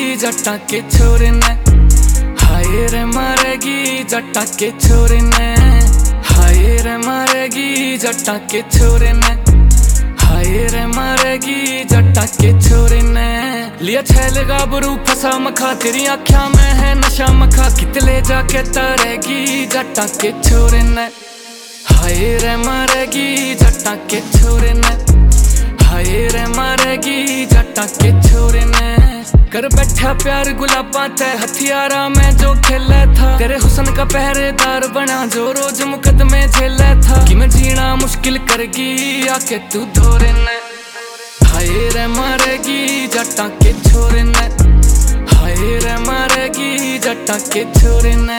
जट्टा के छोरे ने, हाय रे मारेगी जट्टा के छोरे ने, हाय रे मारेगी जट्टा के छोरे ने, हाय रे मारेगी जट्टा के छोरे ने। लिया छैल गाबरू फसा मखा, तेरी आँखों में है नशा मखा, कितले जाके तरेगी जट्टा के छोरे ने, हाय रे मारेगी जट्टा के छोरे ने, हाय रे मारेगी जट्टा के छोरे ने। कर बैठा प्यार गुलाबा ते हथियारा में जो खेला था, तेरे हुस्न का पहरेदार बना जो रोज मुकदमे झेला था, कि मैं जीना मुश्किल करगी आके तू धोरे ने, हाय रे मारेगी जट्टा के छोरे ने, हाय रे मारेगी जट्टा के छोरे ने।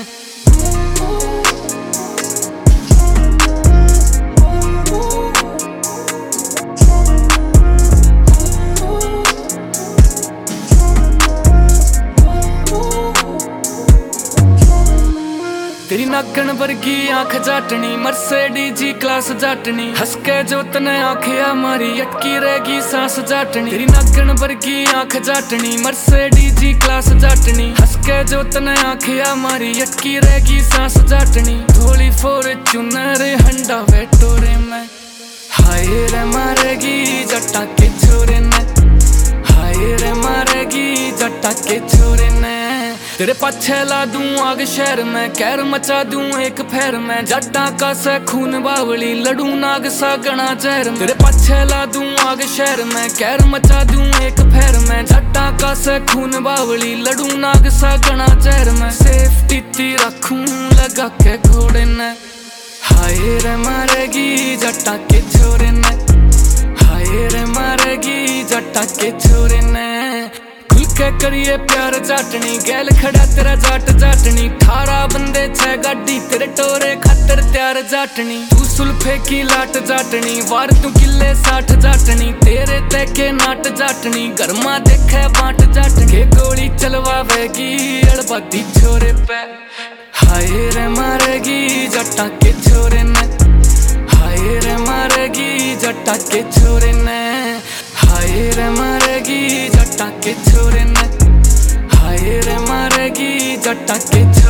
तेरी नागण वर्गी आंख जाटनी, मर्सिडीज जी क्लास जाटनी, हंस के जो तने आंखिया मारी अटकी रहेगी सांस जाटनी। तेरी नागण वर्गी आंख जाटनी, मर्सिडीज जी क्लास जाटनी, हंस के जो तने आंखिया मारी अटकी रहेगी सांस जाटनी। थोड़ी फॉर्च्यूनर हंडा वेटोरे में, हाय रे मारेगी जट्टा के छोरे ने, हाय रे मारेगी जट्टा के छोरे ने। तेरे पाछे ला दूं आग शहर में, कहर मचा दूं एक फेर में, जट्टा का से खून बावली लड़ू नाग सा गणा जहर में। तेरे पाछे ला दूं आग शहर में, कहर मचा दूं एक फेर में, जट्टा का से खून बावली लड़ू नाग सा गणा जहर में। सेफ्टी ती रखूं लगा के घोड़े ने, हाय रे मारेगी जट्टा के छोरे ने, हाय रे मारेगी जट्टा के छोरे ने। के करिए प्यार जाटनी, गैल खड़ा तेरा जाट जाटनी, 18 बंदे 6 गाड़ी तेरे टोरे खातर तैयार जाटनी। तू सुल्फे की लाट जाटनी, वार तू किले 60 जाटनी, तेरे तैके नाट जाटनी, गरमा देखे बाट जाटनी। के गोली चलवावेगी अड़बादी छोरे पे, हाय रे मारेगी जट्टा के छोरे ने, हाय रे मारेगी जट्टा के छोरे ने, हाय रे मारेगी जट्टा के छोरे ने, हाय रे मारेगी जट्टा के छोरे ने।